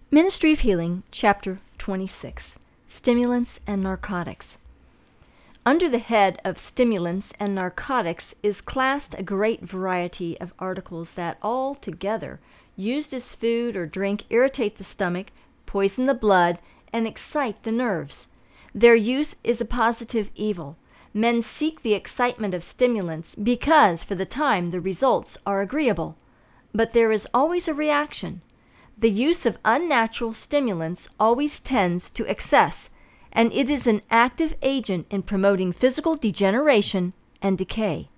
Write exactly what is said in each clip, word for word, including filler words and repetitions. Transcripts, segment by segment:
Ministry of Healing, Chapter twenty-six, Stimulants and Narcotics. Under the head of stimulants and narcotics is classed a great variety of articles that all together, used as food or drink, irritate the stomach, poison the blood, and excite the nerves. Their use is a positive evil. Men seek the excitement of stimulants because for the time the results are agreeable. But there is always a reaction. The use of unnatural stimulants always tends to excess, and it is an active agent in promoting physical degeneration and decay.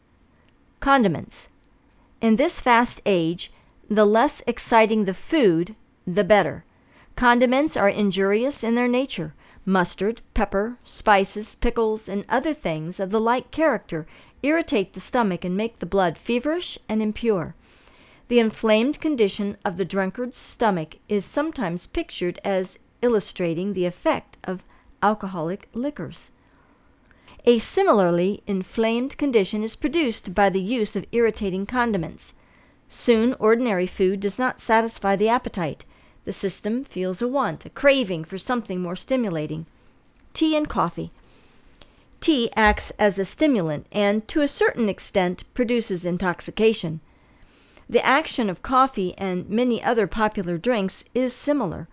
Condiments. In this fast age, the less exciting the food, the better. Condiments are injurious in their nature. Mustard, pepper, spices, pickles, and other things of the like character irritate the stomach and make the blood feverish and impure. The inflamed condition of the drunkard's stomach is sometimes pictured as illustrating the effect of alcoholic liquors. A similarly inflamed condition is produced by the use of irritating condiments. Soon ordinary food does not satisfy the appetite. The system feels a want, a craving for something more stimulating. Tea and coffee. Tea acts as a stimulant and, to a certain extent, produces intoxication. The action of coffee and many other popular drinks is similar.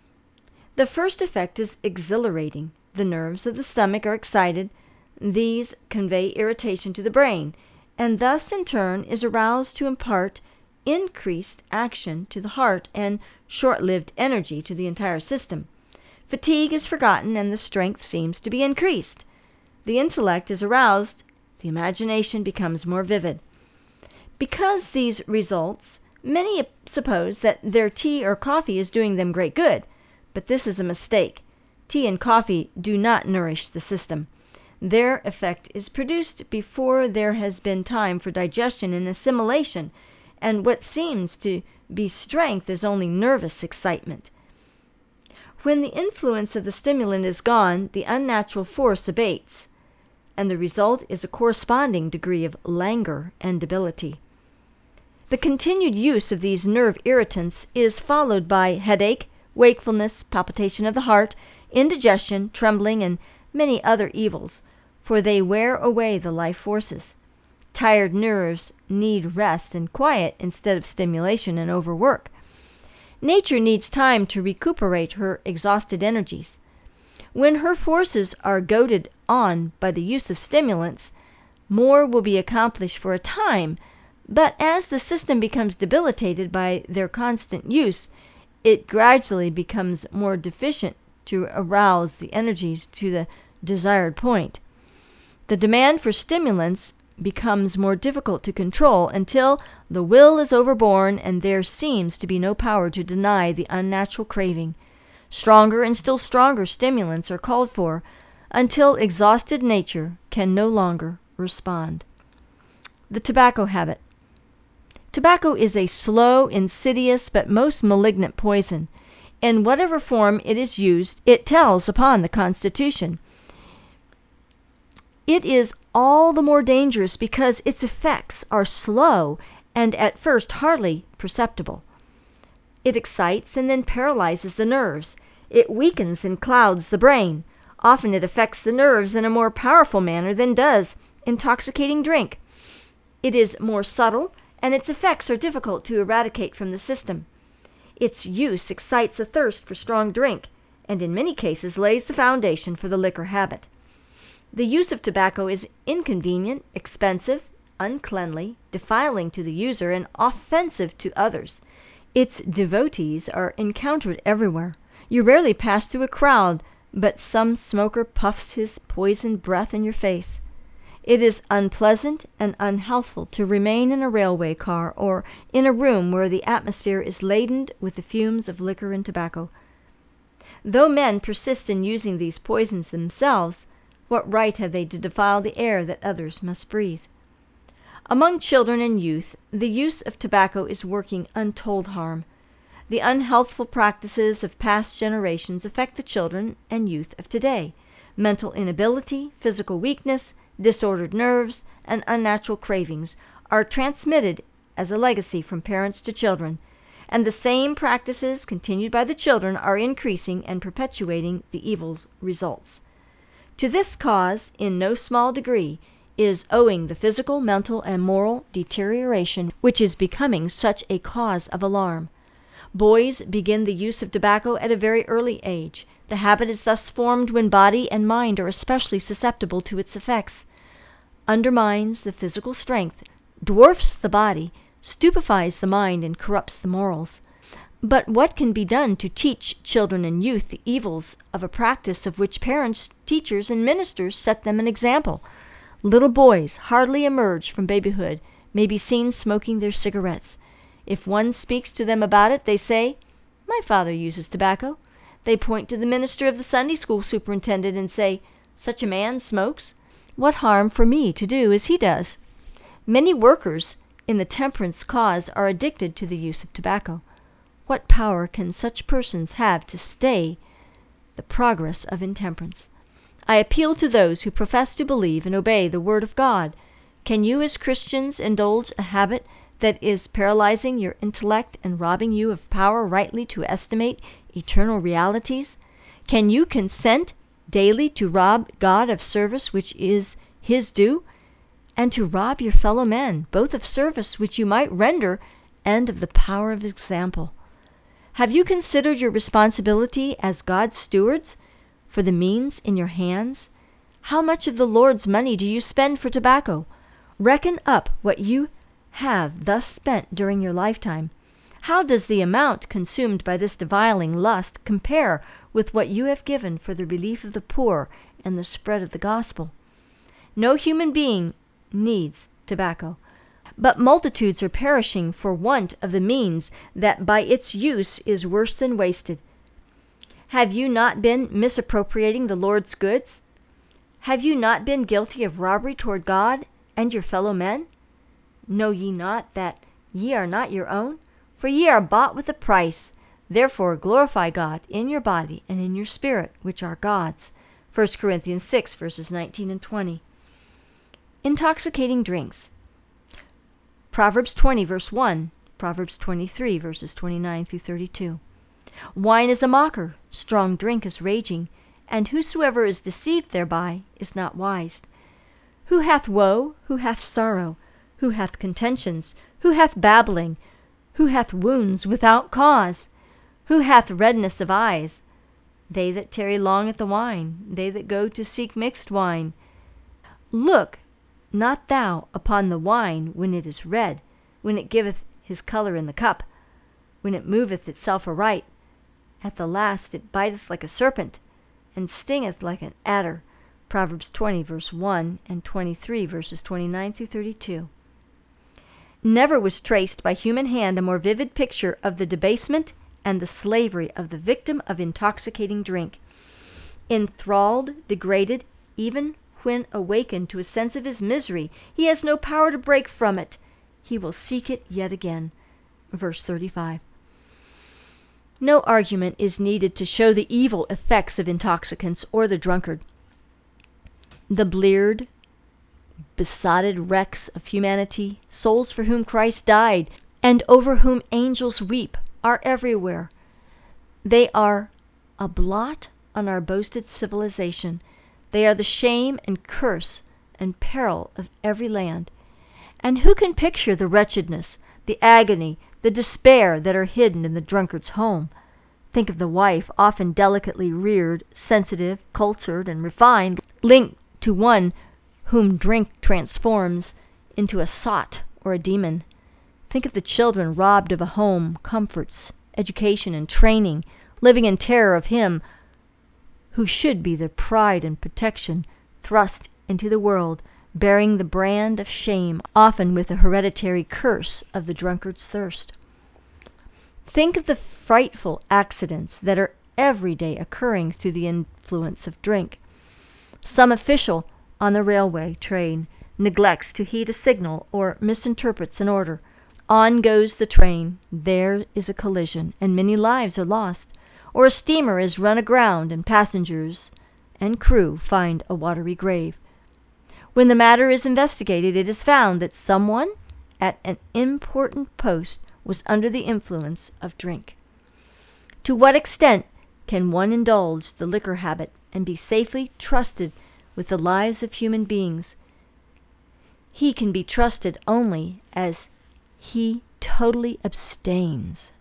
The first effect is exhilarating. The nerves of the stomach are excited. These convey irritation to the brain, and thus in turn is aroused to impart increased action to the heart and short-lived energy to the entire system. Fatigue is forgotten and the strength seems to be increased. The intellect is aroused. The imagination becomes more vivid. Because these results, many suppose that their tea or coffee is doing them great good, but this is a mistake. Tea and coffee do not nourish the system. Their effect is produced before there has been time for digestion and assimilation, and what seems to be strength is only nervous excitement. When the influence of the stimulant is gone, the unnatural force abates, and the result is a corresponding degree of languor and debility. The continued use of these nerve irritants is followed by headache, wakefulness, palpitation of the heart, indigestion, trembling, and many other evils, for they wear away the life forces. Tired nerves need rest and quiet instead of stimulation and overwork. Nature needs time to recuperate her exhausted energies. When her forces are goaded on by the use of stimulants, more will be accomplished for a time, but as the system becomes debilitated by their constant use, it gradually becomes more deficient to arouse the energies to the desired point. The demand for stimulants becomes more difficult to control until the will is overborne and there seems to be no power to deny the unnatural craving. Stronger and still stronger stimulants are called for until exhausted nature can no longer respond. The tobacco habit. Tobacco is a slow, insidious, but most malignant poison. In whatever form it is used, it tells upon the constitution. It is all the more dangerous because its effects are slow and at first hardly perceptible. It excites and then paralyzes the nerves. It weakens and clouds the brain. Often it affects the nerves in a more powerful manner than does intoxicating drink. It is more subtle, and its effects are difficult to eradicate from the system. Its use excites a thirst for strong drink, and in many cases lays the foundation for the liquor habit. The use of tobacco is inconvenient, expensive, uncleanly, defiling to the user, and offensive to others. Its devotees are encountered everywhere. You rarely pass through a crowd, but some smoker puffs his poisoned breath in your face. It is unpleasant and unhealthful to remain in a railway car or in a room where the atmosphere is laden with the fumes of liquor and tobacco. Though men persist in using these poisons themselves, what right have they to defile the air that others must breathe? Among children and youth, the use of tobacco is working untold harm. The unhealthful practices of past generations affect the children and youth of today. Mental inability, physical weakness, disordered nerves, and unnatural cravings are transmitted as a legacy from parents to children, and the same practices continued by the children are increasing and perpetuating the evil results. To this cause, in no small degree, is owing the physical, mental, and moral deterioration which is becoming such a cause of alarm. Boys begin the use of tobacco at a very early age. The habit is thus formed when body and mind are especially susceptible to its effects. Undermines the physical strength, dwarfs the body, stupefies the mind, and corrupts the morals. But what can be done to teach children and youth the evils of a practice of which parents, teachers, and ministers set them an example? Little boys, hardly emerged from babyhood, may be seen smoking their cigarettes. If one speaks to them about it, they say, "My father uses tobacco." They point to the minister of the Sunday school superintendent and say, "Such a man smokes. What harm for me to do as he does?" Many workers in the temperance cause are addicted to the use of tobacco. What power can such persons have to stay the progress of intemperance? I appeal to those who profess to believe and obey the Word of God. Can you as Christians indulge a habit that is paralyzing your intellect and robbing you of power rightly to estimate eternal realities? Can you consent daily to rob God of service which is His due, and to rob your fellow men both of service which you might render and of the power of example? Have you considered your responsibility as God's stewards for the means in your hands? How much of the Lord's money do you spend for tobacco? Reckon up what you have thus spent during your lifetime. How does the amount consumed by this defiling lust compare with what you have given for the relief of the poor and the spread of the gospel? No human being needs tobacco, but multitudes are perishing for want of the means that by its use is worse than wasted. Have you not been misappropriating the Lord's goods? Have you not been guilty of robbery toward God and your fellow men? Know ye not that ye are not your own? For ye are bought with a price. Therefore glorify God in your body and in your spirit, which are God's. First Corinthians six, verses nineteen and twenty. Intoxicating drinks. Proverbs twenty, verse one. Proverbs twenty-three, verses twenty-nine through thirty-two. Wine is a mocker, strong drink is raging, and whosoever is deceived thereby is not wise. Who hath woe? Who hath sorrow? Who hath contentions? Who hath babbling? Who hath wounds without cause? Who hath redness of eyes? They that tarry long at the wine, they that go to seek mixed wine. Look not thou upon the wine when it is red, when it giveth his colour in the cup, when it moveth itself aright. At the last it biteth like a serpent, and stingeth like an adder. Proverbs twenty, verse one, and twenty-three, verses twenty-nine through thirty-two. Never was traced by human hand a more vivid picture of the debasement and the slavery of the victim of intoxicating drink. Enthralled, degraded, even when awakened to a sense of his misery, he has no power to break from it. He will seek it yet again. Verse thirty-five. No argument is needed to show the evil effects of intoxicants or the drunkard. The bleared, besotted wrecks of humanity, souls for whom Christ died and over whom angels weep, are everywhere. They are a blot on our boasted civilization. They are the shame and curse and peril of every land. And who can picture the wretchedness, the agony, the despair that are hidden in the drunkard's home? Think of the wife, often delicately reared, sensitive, cultured, and refined, linked to one whom drink transforms into a sot or a demon. Think of the children robbed of a home, comforts, education, and training, living in terror of him who should be their pride and protection, thrust into the world, bearing the brand of shame, often with the hereditary curse of the drunkard's thirst. Think of the frightful accidents that are every day occurring through the influence of drink. Some official on the railway train neglects to heed a signal or misinterprets an order. On goes the train, there is a collision, and many lives are lost. Or a steamer is run aground, and passengers and crew find a watery grave. When the matter is investigated, it is found that someone at an important post was under the influence of drink. To what extent can one indulge the liquor habit and be safely trusted with the lives of human beings? He can be trusted only as he totally abstains.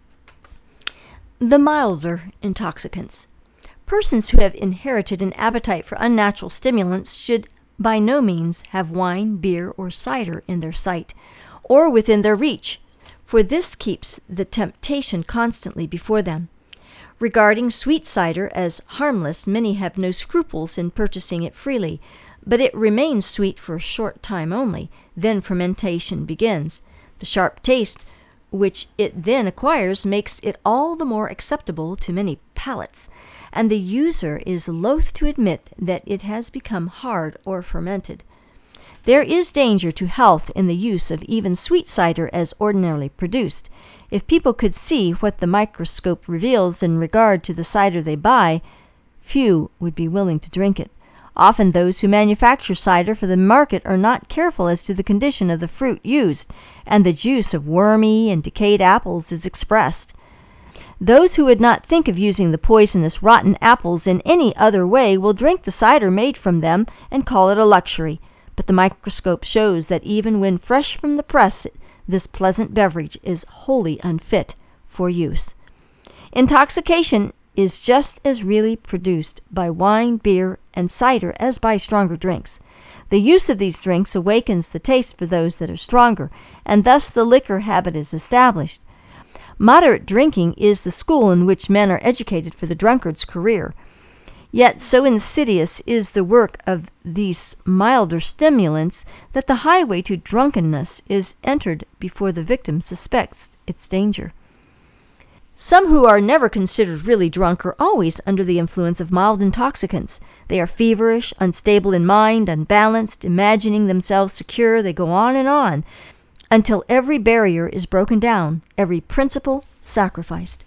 The milder intoxicants. Persons who have inherited an appetite for unnatural stimulants should by no means have wine, beer, or cider in their sight, or within their reach, for this keeps the temptation constantly before them. Regarding sweet cider as harmless, many have no scruples in purchasing it freely, but it remains sweet for a short time only, then fermentation begins. The sharp taste which it then acquires makes it all the more acceptable to many palates, and the user is loath to admit that it has become hard or fermented. There is danger to health in the use of even sweet cider as ordinarily produced. If people could see what the microscope reveals in regard to the cider they buy, few would be willing to drink it. Often those who manufacture cider for the market are not careful as to the condition of the fruit used, and the juice of wormy and decayed apples is expressed. Those who would not think of using the poisonous rotten apples in any other way will drink the cider made from them and call it a luxury. But the microscope shows that even when fresh from the press, this pleasant beverage is wholly unfit for use. Intoxication is just as really produced by wine, beer, and cider as by stronger drinks. The use of these drinks awakens the taste for those that are stronger, and thus the liquor habit is established. Moderate drinking is the school in which men are educated for the drunkard's career. Yet so insidious is the work of these milder stimulants that the highway to drunkenness is entered before the victim suspects its danger. Some who are never considered really drunk are always under the influence of mild intoxicants. They are feverish, unstable in mind, unbalanced, imagining themselves secure. They go on and on until every barrier is broken down, every principle sacrificed.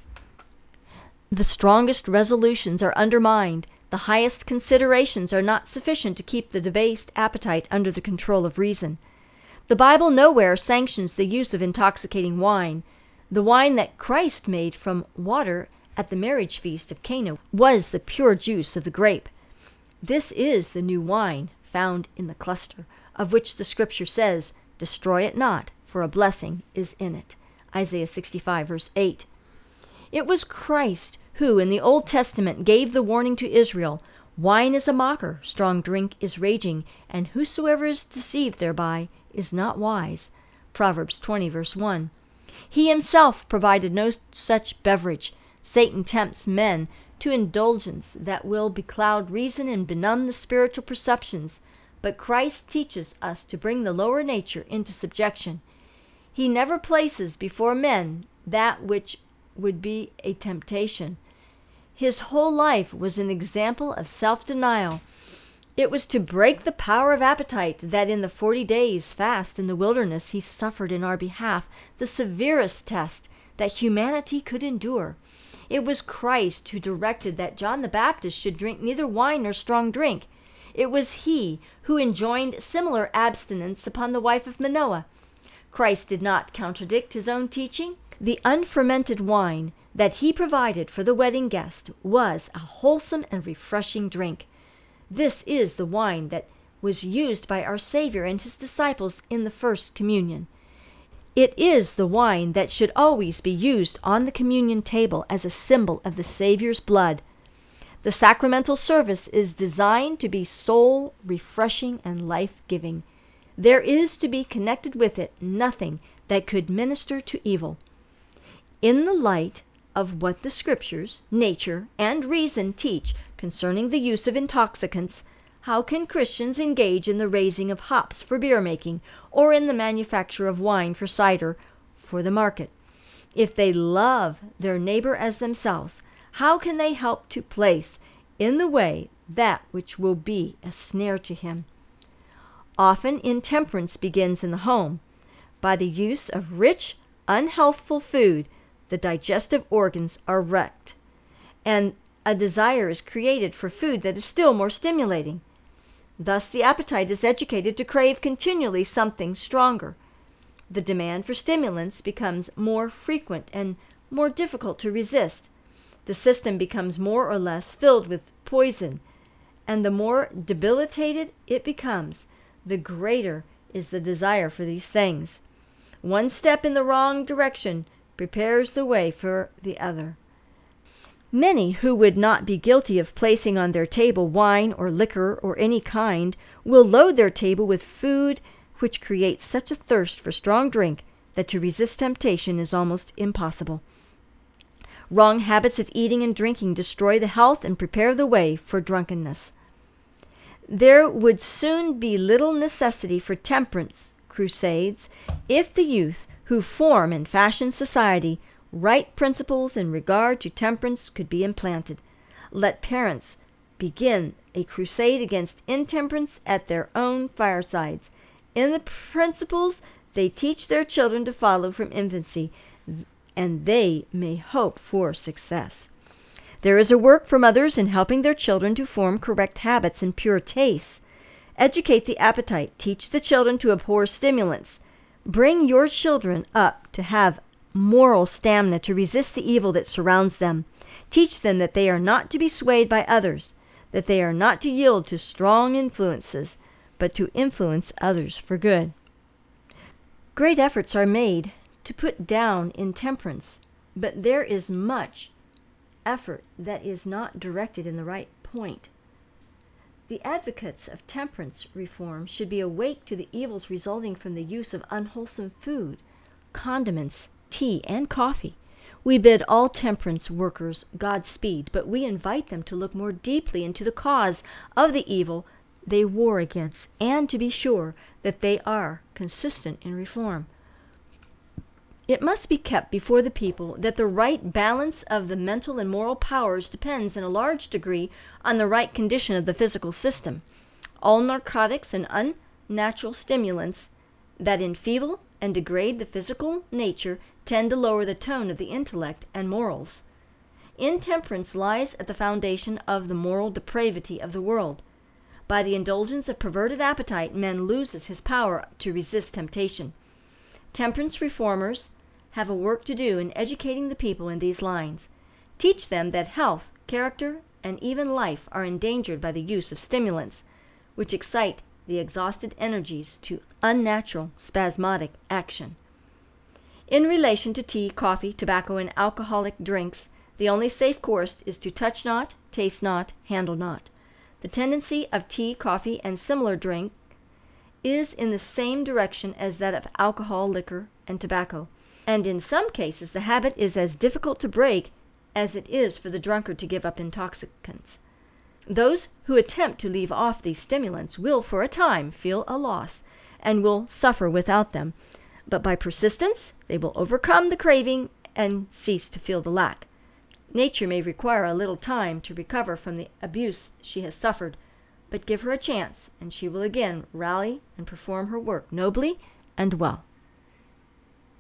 The strongest resolutions are undermined. The highest considerations are not sufficient to keep the debased appetite under the control of reason. The Bible nowhere sanctions the use of intoxicating wine. The wine that Christ made from water at the marriage feast of Cana was the pure juice of the grape. This is the new wine found in the cluster, of which the Scripture says, "Destroy it not, for a blessing is in it." Isaiah sixty-five, verse eight. It was Christ who in the Old Testament gave the warning to Israel, "Wine is a mocker, strong drink is raging, and whosoever is deceived thereby is not wise." Proverbs twenty, verse one. He himself provided no such beverage. Satan tempts men to indulgence that will becloud reason and benumb the spiritual perceptions, but Christ teaches us to bring the lower nature into subjection. He never places before men that which would be a temptation. His whole life was an example of self-denial. It was to break the power of appetite that in the forty days' fast in the wilderness he suffered in our behalf the severest test that humanity could endure. It was Christ who directed that John the Baptist should drink neither wine nor strong drink. It was he who enjoined similar abstinence upon the wife of Manoah. Christ did not contradict his own teaching. The unfermented wine that he provided for the wedding guest was a wholesome and refreshing drink. This is the wine that was used by our Savior and his disciples in the first communion. It is the wine that should always be used on the communion table as a symbol of the Savior's blood. The sacramental service is designed to be soul refreshing and life-giving. There is to be connected with it nothing that could minister to evil. In the light of what the Scriptures, nature, and reason teach concerning the use of intoxicants, how can Christians engage in the raising of hops for beer making, or in the manufacture of wine for cider for the market? If they love their neighbor as themselves, how can they help to place in the way that which will be a snare to him? Often intemperance begins in the home. By the use of rich, unhealthful food, the digestive organs are wrecked, and a desire is created for food that is still more stimulating. Thus the appetite is educated to crave continually something stronger. The demand for stimulants becomes more frequent and more difficult to resist. The system becomes more or less filled with poison, and the more debilitated it becomes, the greater is the desire for these things. One step in the wrong direction prepares the way for the other. Many who would not be guilty of placing on their table wine or liquor or any kind will load their table with food which creates such a thirst for strong drink that to resist temptation is almost impossible. Wrong habits of eating and drinking destroy the health and prepare the way for drunkenness. There would soon be little necessity for temperance crusades if the youth who form and fashion society right principles in regard to temperance could be implanted. Let parents begin a crusade against intemperance at their own firesides. In the principles they teach their children to follow from infancy, and they may hope for success. There is a work for mothers in helping their children to form correct habits and pure tastes. Educate the appetite. Teach the children to abhor stimulants. Bring your children up to have moral stamina to resist the evil that surrounds them. Teach them that they are not to be swayed by others, that they are not to yield to strong influences, but to influence others for good. Great efforts are made to put down intemperance, but there is much effort that is not directed in the right point. The advocates of temperance reform should be awake to the evils resulting from the use of unwholesome food, condiments, tea, and coffee. We bid all temperance workers Godspeed, but we invite them to look more deeply into the cause of the evil they war against, and to be sure that they are consistent in reform. It must be kept before the people that the right balance of the mental and moral powers depends in a large degree on the right condition of the physical system. All narcotics and unnatural stimulants that enfeeble and degrade the physical nature tend to lower the tone of the intellect and morals. Intemperance lies at the foundation of the moral depravity of the world. By the indulgence of perverted appetite, man loses his power to resist temptation. Temperance reformers have a work to do in educating the people in these lines. Teach them that health, character, and even life are endangered by the use of stimulants, which excite the exhausted energies to unnatural, spasmodic action. In relation to tea, coffee, tobacco, and alcoholic drinks, the only safe course is to touch not, taste not, handle not. The tendency of tea, coffee, and similar drink is in the same direction as that of alcohol, liquor, and tobacco, and in some cases the habit is as difficult to break as it is for the drunkard to give up intoxicants. Those who attempt to leave off these stimulants will for a time feel a loss, and will suffer without them, but by persistence they will overcome the craving and cease to feel the lack. Nature may require a little time to recover from the abuse she has suffered, but give her a chance, and she will again rally and perform her work nobly and well.